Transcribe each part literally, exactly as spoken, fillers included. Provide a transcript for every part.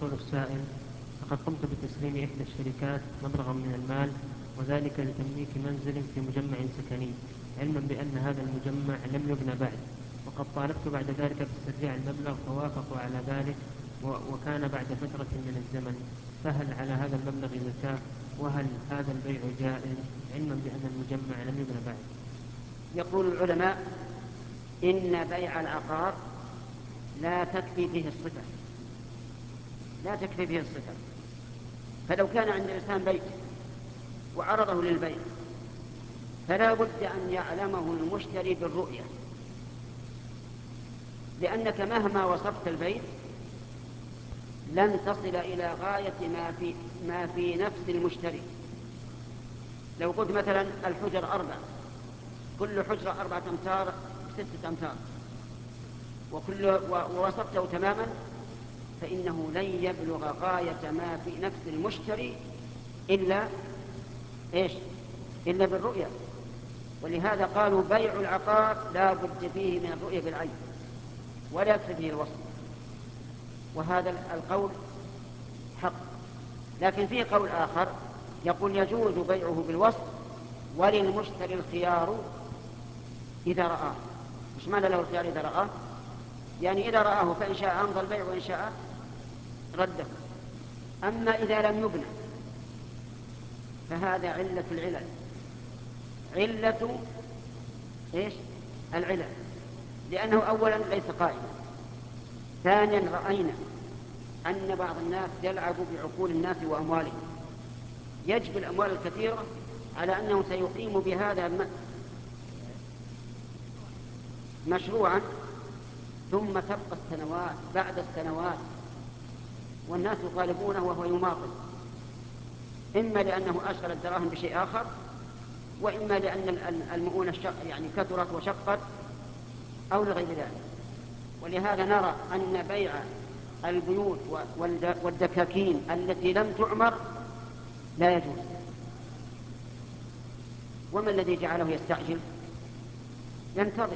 يقول السائل: لقد قمت بتسليم إحدى الشركات مبلغا من المال، وذلك لتمليك منزل في مجمع سكني، علما بأن هذا المجمع لم يبنى بعد، وقد طالبت بعد ذلك باسترجاع المبلغ فوافقوا على ذلك، وكان بعد فترة من الزمن، فهل على هذا المبلغ زكاة؟ وهل هذا البيع جائز علما بأن المجمع لم يبنى بعد؟ يقول العلماء إن بيع العقار لا تكفي فيه الصفة، لا تكفي فيه الصفة. فلو كان عند الإنسان بيت وعرضه للبيع فلا بد أن يعلمه المشتري بالرؤية، لأنك مهما وصفت البيت لن تصل إلى غاية ما في, ما في نفس المشتري. لو قلت مثلا الحجر أربع، كل حجرة أربعة أمتار ستة أمتار وكل ووصفته تماما، فإنه لن يبلغ غاية ما في نفس المشتري إلا إيش؟ إلا بالرؤية. ولهذا قالوا بيع العقار لا بد فيه من الرؤية بالعين ولا يكفي فيه الوصف، وهذا القول حق. لكن فيه قول آخر يقول يجوز بيعه بالوصف وللمشتري الخيار إذا رآه. مش معنى له الخيار إذا رآه؟ يعني إذا رآه فإن شاء أمضى البيع وإن شاء رده. أما إذا لم يبنى فهذا علة العلل، علة إيش؟ العلل، لأنه أولا ليس قائما، ثانيا رأينا أن بعض الناس يلعب بعقول الناس وأموالهم، يجب الأموال الكثيرة على أنه سيقيم بهذا مشروعا، ثم تبقى السنوات بعد السنوات والناس يطالبونه وهو يماطل، إما لأنه أشغل الدراهم بشيء آخر، وإما لأن المؤونة يعني كثرت وشقت، أو لغير ذلك. ولهذا نرى أن بيع البيوت والدكاكين التي لم تعمر لا يجوز. وما الذي جعله يستعجل؟ ينتظر.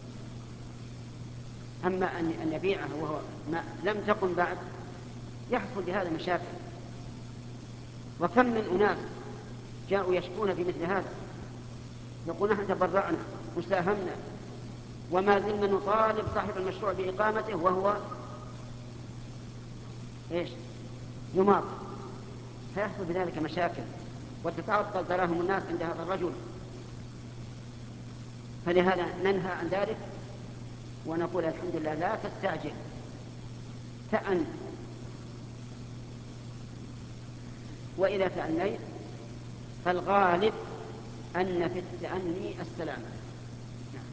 أما أن يبيعه وهو ما لم تقم بعد يحصل بهذا مشاكل. وكم من أناس جاءوا يشكون في مثل هذا، يقول نحن تبرعنا وساهمنا وما زلنا نطالب صاحب المشروع بإقامته وهو إيش؟ يماطل، فيحصل بذلك مشاكل وتتعطل دراهم الناس عند هذا الرجل. فلهذا ننهى عن ذلك ونقول الحمد لله لا تستعجل، تأن، وإذا تأنيت فالغالب أن في التأني السلامة. نعم.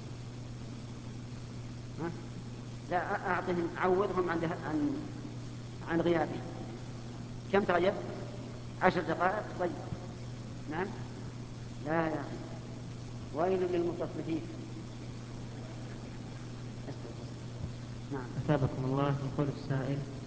ها؟ لا أعطهم عوضهم عن عن عن غيابي. كم تغيب؟ عشر دقائق. طيب. نعم. لا يا أخي، ويل للمتصفين. نعم. أثابكم الله. يقول السائل: